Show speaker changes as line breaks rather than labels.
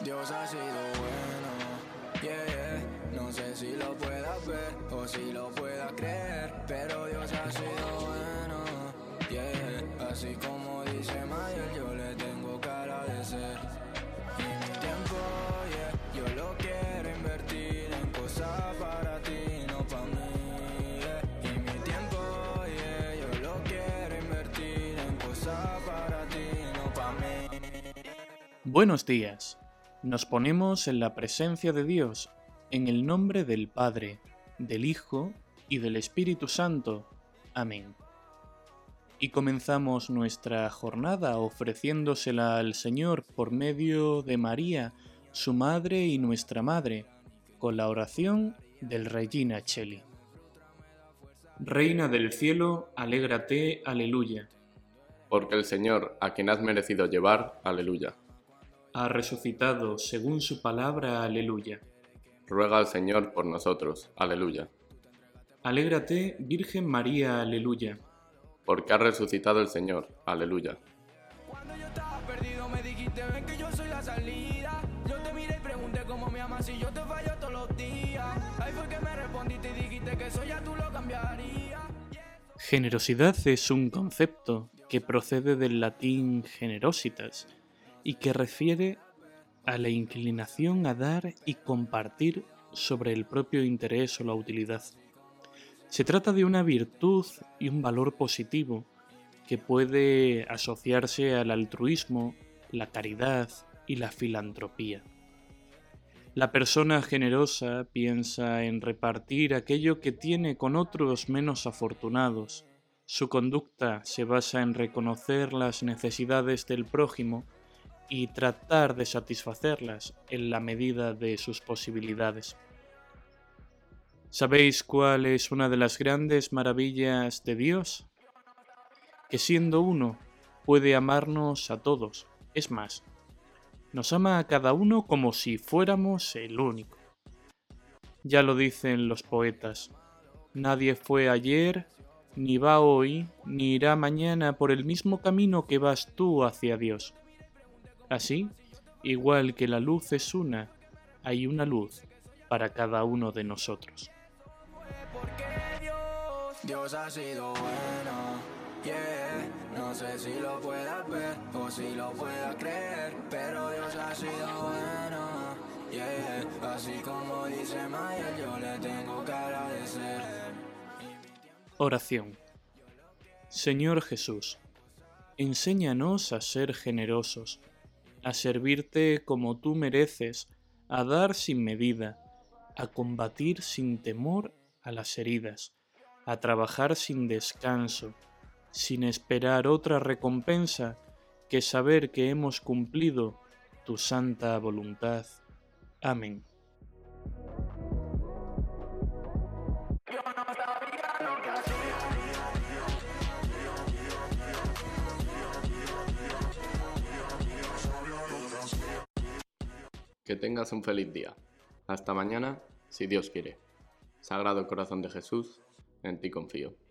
Dios ha sido bueno, yeah. No sé si lo puedas ver o si lo puedas creer, pero Dios ha sido bueno, yeah. Así como dice Mayer, yo le tengo que agradecer. Y mi tiempo, yeah, yo lo quiero invertir en cosas para ti, no para mí, yeah. Y mi tiempo, yeah, yo lo quiero invertir en cosas para ti, no para mí.
Buenos días. Nos ponemos en la presencia de Dios, en el nombre del Padre, del Hijo y del Espíritu Santo. Amén. Y comenzamos nuestra jornada ofreciéndosela al Señor por medio de María, su Madre y nuestra Madre, con la oración del Regina Coeli. Reina del cielo, alégrate, aleluya.
Porque el Señor, a quien has merecido llevar, aleluya.
Ha resucitado según su palabra, aleluya.
Ruega al Señor por nosotros, aleluya.
Alégrate, Virgen María, aleluya.
Porque ha resucitado el Señor, aleluya.
Cuando yo estaba perdido me dijiste ven que yo soy la salida. Yo te miré y pregunté cómo me amas y yo te fallo todos los días. Ahí fue que me respondiste y dijiste que eso ya tú lo cambiarías.
Generosidad es un concepto que procede del latín generositas y que refiere a la inclinación a dar y compartir sobre el propio interés o la utilidad. Se trata de una virtud y un valor positivo que puede asociarse al altruismo, la caridad y la filantropía. La persona generosa piensa en repartir aquello que tiene con otros menos afortunados. Su conducta se basa en reconocer las necesidades del prójimo y tratar de satisfacerlas en la medida de sus posibilidades. ¿Sabéis cuál es una de las grandes maravillas de Dios? Que siendo uno, puede amarnos a todos. Es más, nos ama a cada uno como si fuéramos el único. Ya lo dicen los poetas, nadie fue ayer, ni va hoy, ni irá mañana por el mismo camino que vas tú hacia Dios. Así, igual que la luz es una, hay una luz para cada uno de nosotros.
Porque Dios ha sido bueno, yeah. No sé si lo puedas ver o si lo puedas creer, pero Dios ha sido bueno, yeah. Así como dice Mayer, yo le tengo que agradecer.
Oración. Señor Jesús, enséñanos a ser generosos, a servirte como tú mereces, a dar sin medida, a combatir sin temor a las heridas, a trabajar sin descanso, sin esperar otra recompensa que saber que hemos cumplido tu santa voluntad. Amén.
Que tengas un feliz día. Hasta mañana, si Dios quiere. Sagrado Corazón de Jesús, en ti confío.